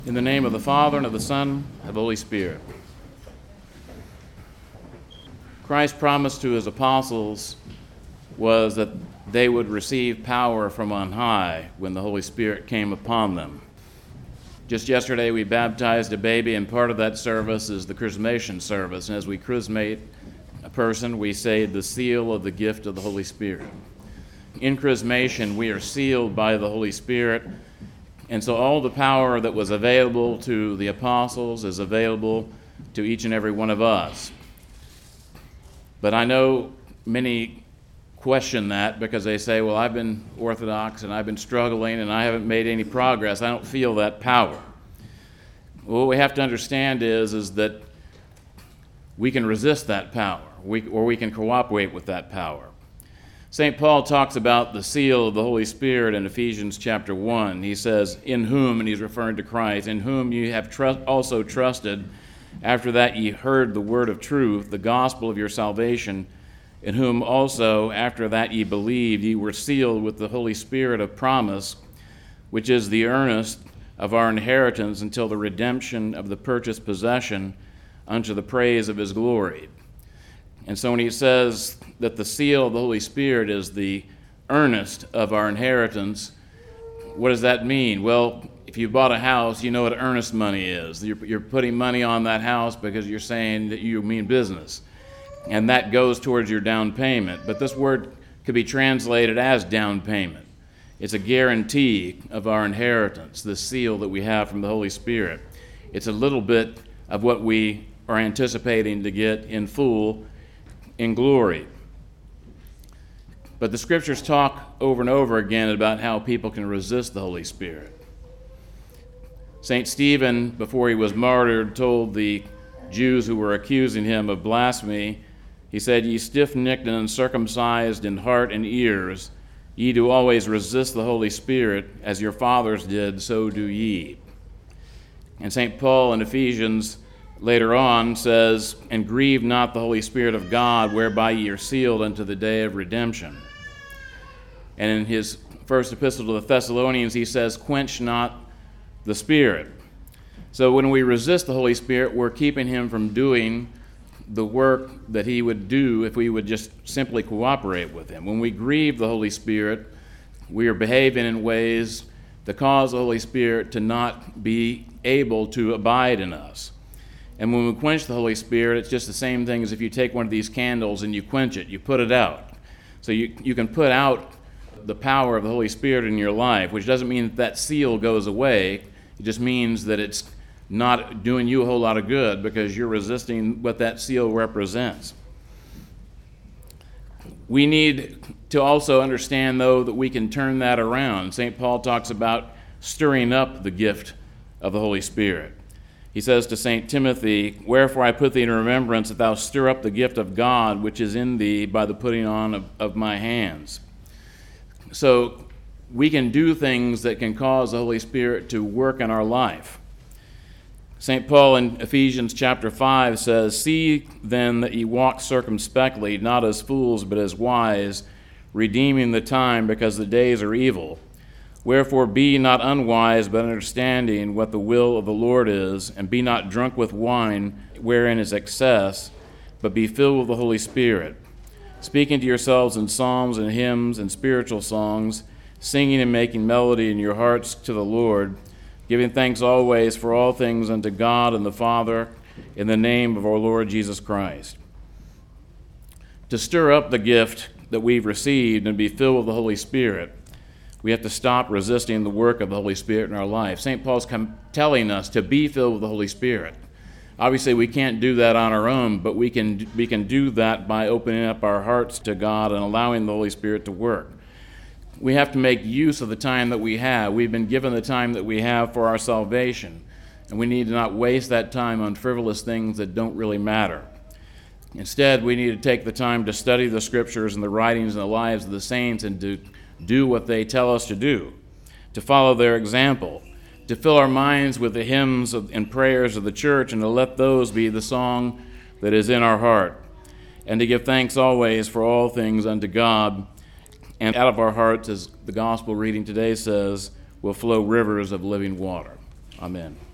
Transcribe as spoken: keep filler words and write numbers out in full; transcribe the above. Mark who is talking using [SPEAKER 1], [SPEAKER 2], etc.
[SPEAKER 1] In the name of the Father, and of the Son, and of the Holy Spirit. Christ's promise to his apostles was that they would receive power from on high when the Holy Spirit came upon them. Just yesterday we baptized a baby, and part of that service is the chrismation service. And as we chrismate a person, we say the seal of the gift of the Holy Spirit. In chrismation, we are sealed by the Holy Spirit. And so all the power that was available to the apostles is available to each and every one of us. But I know many question that because they say, well, I've been Orthodox and I've been struggling and I haven't made any progress. I don't feel that power. Well, what we have to understand is, is that we can resist that power, we, or we can cooperate with that power. Saint Paul talks about the seal of the Holy Spirit in Ephesians chapter one. He says, in whom, and he's referring to Christ, in whom you have trust, also trusted, after that ye heard the word of truth, the gospel of your salvation, in whom also, after that ye believed, ye were sealed with the Holy Spirit of promise, which is the earnest of our inheritance until the redemption of the purchased possession unto the praise of his glory. And so when he says that the seal of the Holy Spirit is the earnest of our inheritance, what does that mean? Well, if you bought a house, you know what earnest money is. You're, you're putting money on that house because you're saying that you mean business. And that goes towards your down payment. But this word could be translated as down payment. It's a guarantee of our inheritance, the seal that we have from the Holy Spirit. It's a little bit of what we are anticipating to get in full in glory. But the scriptures talk over and over again about how people can resist the Holy Spirit. Saint Stephen, before he was martyred, told the Jews who were accusing him of blasphemy, he said, ye stiff-necked and uncircumcised in heart and ears, ye do always resist the Holy Spirit, as your fathers did, so do ye. And Saint Paul in Ephesians later on says, and grieve not the Holy Spirit of God, whereby ye are sealed unto the day of redemption. And in his first epistle to the Thessalonians, he says, quench not the Spirit. So when we resist the Holy Spirit, we're keeping him from doing the work that he would do if we would just simply cooperate with him. When we grieve the Holy Spirit, we are behaving in ways that cause the Holy Spirit to not be able to abide in us. And when we quench the Holy Spirit, it's just the same thing as if you take one of these candles and you quench it, you put it out. So you, you can put out the power of the Holy Spirit in your life, which doesn't mean that that seal goes away. It just means that it's not doing you a whole lot of good because you're resisting what that seal represents. We need to also understand, though, that we can turn that around. Saint Paul talks about stirring up the gift of the Holy Spirit. He says to Saint Timothy, wherefore I put thee in remembrance that thou stir up the gift of God which is in thee by the putting on of, of my hands. So we can do things that can cause the Holy Spirit to work in our life. Saint Paul in Ephesians chapter five says, see then that ye walk circumspectly, not as fools, but as wise, redeeming the time, because the days are evil. Wherefore be not unwise, but understanding what the will of the Lord is, and be not drunk with wine, wherein is excess, but be filled with the Holy Spirit, speaking to yourselves in psalms and hymns and spiritual songs, singing and making melody in your hearts to the Lord, giving thanks always for all things unto God and the Father, in the name of our Lord Jesus Christ. To stir up the gift that we've received and be filled with the Holy Spirit, we have to stop resisting the work of the Holy Spirit in our life. Saint Paul's come telling us to be filled with the Holy Spirit. Obviously, we can't do that on our own, but we can, we can do that by opening up our hearts to God and allowing the Holy Spirit to work. We have to make use of the time that we have. We've been given the time that we have for our salvation, and we need to not waste that time on frivolous things that don't really matter. Instead, we need to take the time to study the Scriptures and the writings and the lives of the saints and to do what they tell us to do, to follow their example, to fill our minds with the hymns of, and prayers of the church, and to let those be the song that is in our heart, and to give thanks always for all things unto God. And out of our hearts, as the gospel reading today says, will flow rivers of living water. Amen.